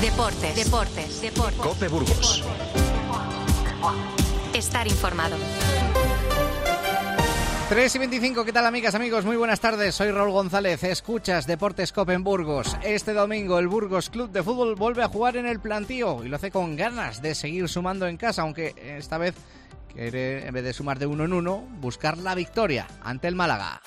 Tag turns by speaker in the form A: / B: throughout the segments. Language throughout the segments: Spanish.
A: Deportes.
B: COPE Burgos.
A: Estar informado.
C: 3:25, ¿qué tal amigas, amigos? Muy buenas tardes, soy Raúl González, escuchas Deportes COPE en Burgos. Este domingo el Burgos Club de Fútbol vuelve a jugar en el plantío y lo hace con ganas de seguir sumando en casa, aunque esta vez quiere, en vez de sumar de 1 en 1, buscar la victoria ante el Málaga.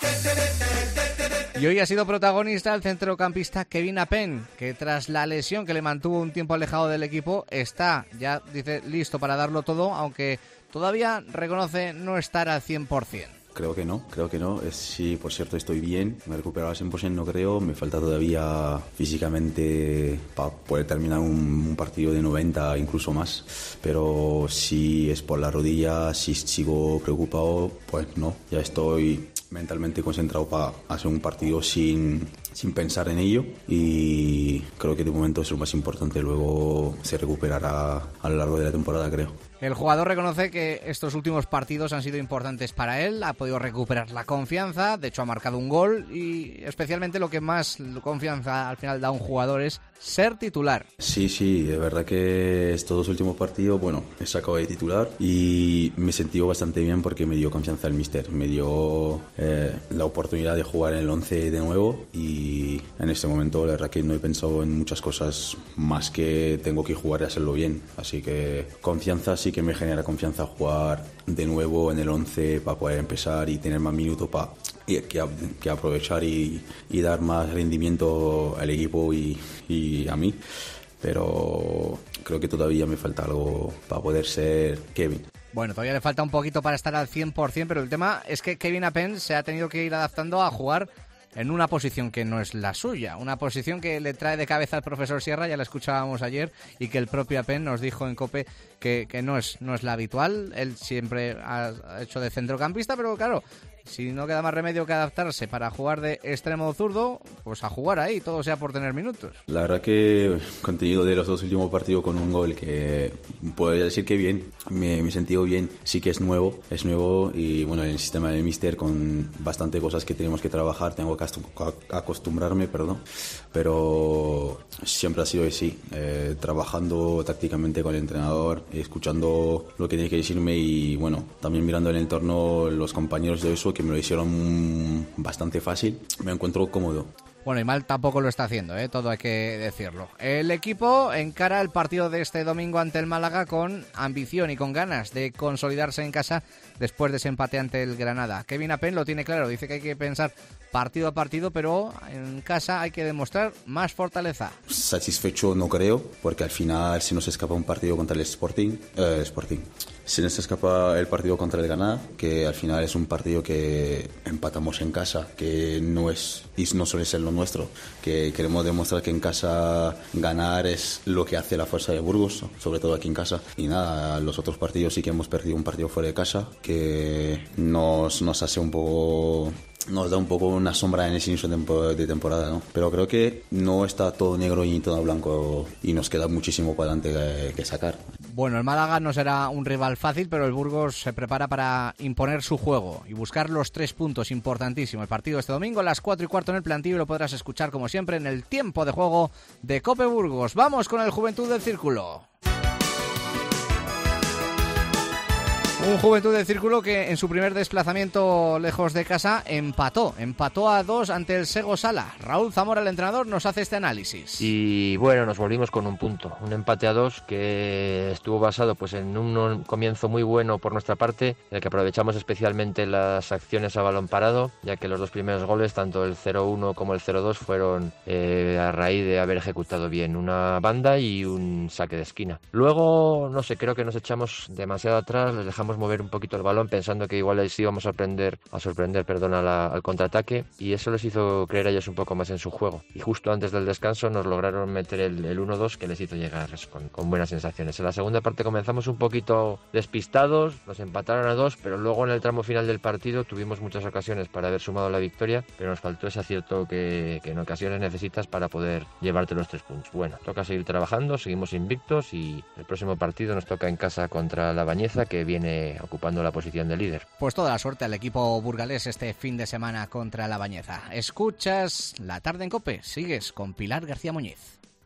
C: Y hoy ha sido protagonista el centrocampista Kevin Apen, que tras la lesión que le mantuvo un tiempo alejado del equipo, está, ya dice, listo para darlo todo, aunque todavía reconoce no estar al 100%.
D: Creo que no. Sí, por cierto, estoy bien. Me he recuperado al 100%, no creo. Me falta todavía físicamente para poder terminar un partido de 90, incluso más. Pero si es por la rodilla, si sigo preocupado, pues no. Ya estoy mentalmente concentrado para hacer un partido sin pensar en ello. Y creo que de momento es lo más importante. Luego se recuperará a lo largo de la temporada, creo.
C: El jugador reconoce que estos últimos partidos han sido importantes para él, ha podido recuperar la confianza, de hecho ha marcado un gol y especialmente lo que más confianza al final da a un jugador es ser titular.
D: Sí, es verdad que estos dos últimos partidos, he sacado de titular y me he sentido bastante bien porque me dio confianza el míster, me dio la oportunidad de jugar en el 11 de nuevo y en este momento la verdad que no he pensado en muchas cosas más que tengo que jugar y hacerlo bien, así que confianza sí que me genera confianza jugar de nuevo en el 11 para poder empezar y tener más minutos para que aprovechar y dar más rendimiento al equipo y a mí, pero creo que todavía me falta algo para poder ser Kevin.
C: Bueno, todavía le falta un poquito para estar al 100%, pero el tema es que Kevin Apen se ha tenido que ir adaptando a jugar en una posición que no es la suya, una posición que le trae de cabeza al profesor Sierra, ya la escuchábamos ayer, y que el propio Apen nos dijo en COPE que no es la habitual. Él siempre ha hecho de centrocampista, pero claro, si no queda más remedio que adaptarse para jugar de extremo zurdo, pues a jugar ahí, todo sea por tener minutos.
D: La verdad que contenido de los dos últimos partidos con un gol que podría decir que bien, me he sentido bien, sí que es nuevo y en el sistema del míster con bastante cosas que tenemos que trabajar, tengo que acostumbrarme, pero siempre ha sido así, trabajando tácticamente con el entrenador, escuchando lo que tiene que decirme y también mirando el entorno, los compañeros de eso que me lo hicieron bastante fácil, me encuentro cómodo.
C: Bueno, y mal tampoco lo está haciendo, todo hay que decirlo. El equipo encara el partido de este domingo ante el Málaga con ambición y con ganas de consolidarse en casa después de ese empate ante el Granada. Kevin Apen lo tiene claro, dice que hay que pensar partido a partido, pero en casa hay que demostrar más fortaleza.
D: Satisfecho no creo, porque al final se nos escapa un partido contra el Sporting. Se nos escapa el partido contra el Granada, que al final es un partido que empatamos en casa, que no suele ser lo nuestro, que queremos demostrar que en casa ganar es lo que hace la fuerza de Burgos, sobre todo aquí en casa. Y nada, los otros partidos sí que hemos perdido un partido fuera de casa, que nos hace un poco... Nos da un poco una sombra en ese inicio de temporada, ¿no? Pero creo que no está todo negro y todo blanco y nos queda muchísimo para adelante que sacar.
C: Bueno, el Málaga no será un rival fácil, pero el Burgos se prepara para imponer su juego y buscar los 3 puntos, importantísimo. El partido este domingo a las 4:15 en el plantío y lo podrás escuchar como siempre en el tiempo de juego de COPE Burgos. Vamos con el Juventud del Círculo. Un Juventud del Círculo que en su primer desplazamiento lejos de casa empató a 2 ante el Sego Sala. Raúl Zamora, el entrenador, nos hace este análisis.
E: Y nos volvimos con un punto, un empate a 2 que estuvo basado en un comienzo muy bueno por nuestra parte, en el que aprovechamos especialmente las acciones a balón parado, ya que los dos primeros goles, tanto el 0-1 como el 0-2, fueron a raíz de haber ejecutado bien una banda y un saque de esquina. Luego, creo que nos echamos demasiado atrás, les dejamos mover un poquito el balón pensando que igual les íbamos a sorprender al contraataque, y eso les hizo creer a ellos un poco más en su juego, y justo antes del descanso nos lograron meter el 1-2 que les hizo llegar con buenas sensaciones. En la segunda parte comenzamos un poquito despistados, nos empataron a 2, pero luego en el tramo final del partido tuvimos muchas ocasiones para haber sumado la victoria, pero nos faltó ese acierto que en ocasiones necesitas para poder llevarte los 3 puntos. Toca seguir trabajando, seguimos invictos y el próximo partido nos toca en casa contra la Bañeza, que viene ocupando la posición de líder.
C: Pues toda la suerte al equipo burgalés este fin de semana contra la Bañeza. Escuchas La Tarde en COPE, sigues con Pilar García Muñiz.